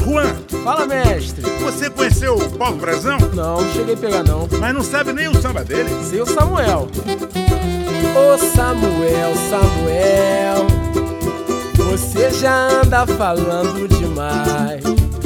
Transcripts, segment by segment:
Juan, Fala, mestre. você conheceu o Paulo Brazão? Não cheguei a pegar não. Mas não sabe nem o samba dele? Sei o Samuel. Ô Samuel, Samuel, você já anda falando demais,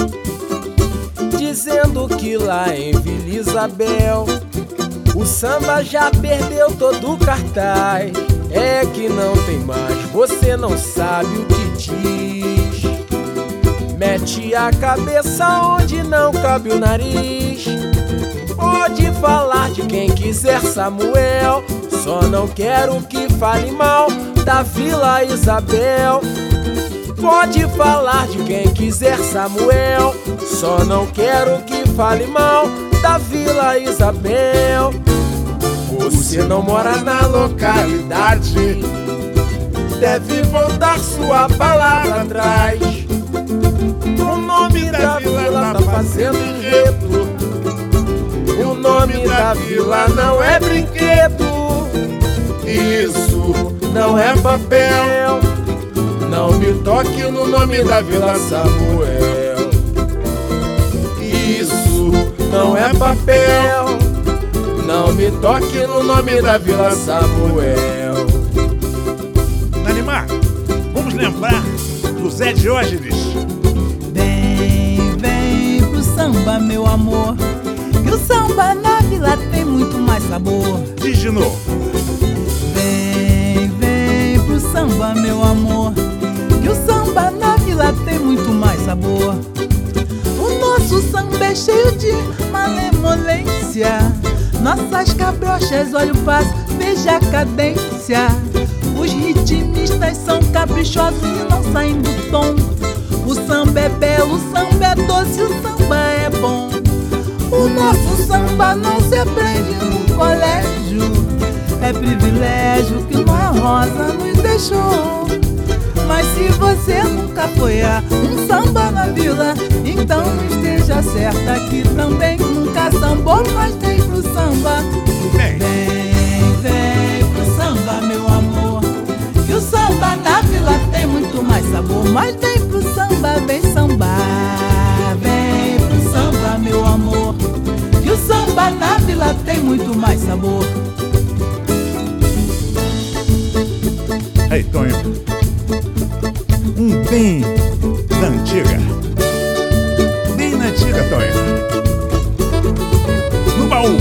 dizendo que lá em Vila Isabel o samba já perdeu todo o cartaz. É que não tem mais, você não sabe o que diz. Mete a cabeça onde não cabe o nariz. Pode falar de quem quiser, Samuel, só não quero que fale mal da Vila Isabel. Pode falar de quem quiser, Samuel, só não quero que fale mal da Vila Isabel. Você não mora na localidade, deve voltar sua palavra atrás. O nome da vila tá fazendo enredo, o nome da vila não é brinquedo. Isso não é papel, não me toque no nome da Vila Samuel. Isso não é papel, não me toque no nome da Vila Samuel. Nanimar, vamos lembrar do Zé Diógenes. Vem pro samba, meu amor, que o samba na vila tem muito mais sabor. Diz de novo. Vem pro samba, meu amor, que o samba na vila tem muito mais sabor. O nosso samba é cheio de malemolência, nossas cabrochas, olha o passo, veja a cadência. Os ritmistas são caprichosos e não saem do tom. O samba é belo, o samba é doce, o samba é bom. O nosso samba não se aprende no colégio, é privilégio que uma rosa nos deixou. Mas se você nunca foi a um samba na vila, então esteja certa que também nunca sambou, mas vem pro samba. Vem pro samba, meu amor, que o samba na vila tem muito mais sabor. Mas vem pro samba, vem sambar. Vem pro samba, meu amor, que o samba na vila tem muito mais sabor. Aí, Tonho, um bem da antiga. Bem na antiga, Tonho. No baú.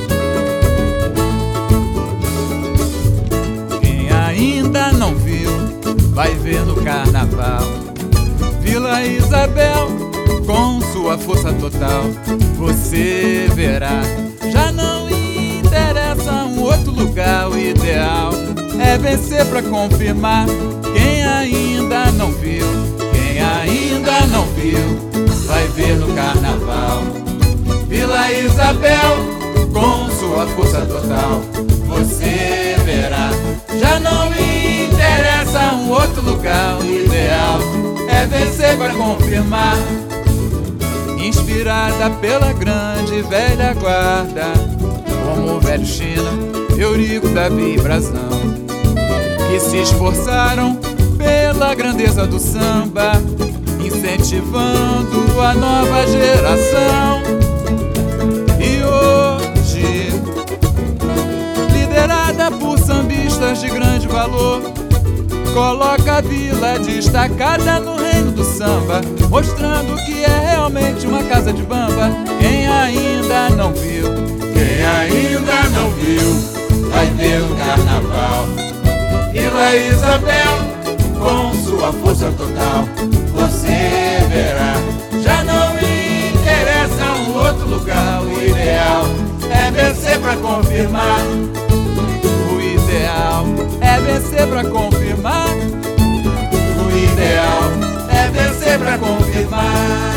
Quem ainda não viu, vai ver no carnaval. Vila Isabel, com sua força total, você verá. Já não interessa um outro lugar, o ideal é vencer pra confirmar. Quem ainda não viu, quem ainda não viu, vai ver no carnaval. Vila Isabel, com sua força total, você verá. Já não interessa um outro lugar, o ideal é vencer pra confirmar. Inspirada pela grande velha guarda, como o velho China, Eurico, Davi e Brazão, que se esforçaram pela grandeza do samba, incentivando a nova geração. E hoje, liderada por sambistas de grande valor, coloca a vila destacada no reino do samba, mostrando que é realmente uma casa de bamba. Quem ainda não viu, quem ainda não viu, vai ver no carnaval. Vila Isabel, com sua força total, você verá. Já não interessa um outro lugar, o ideal é vencer pra confirmar. O ideal é vencer pra confirmar. O ideal é vencer pra confirmar.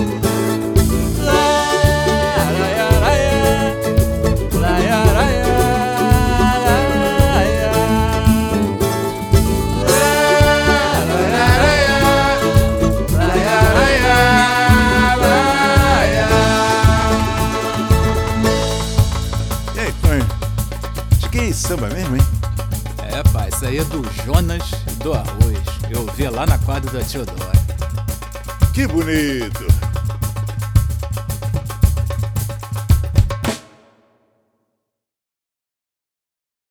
Samba mesmo, hein? É, pai, isso aí é do Jonas e do Arroz. Eu vi lá na quadra da Teodora. Que bonito!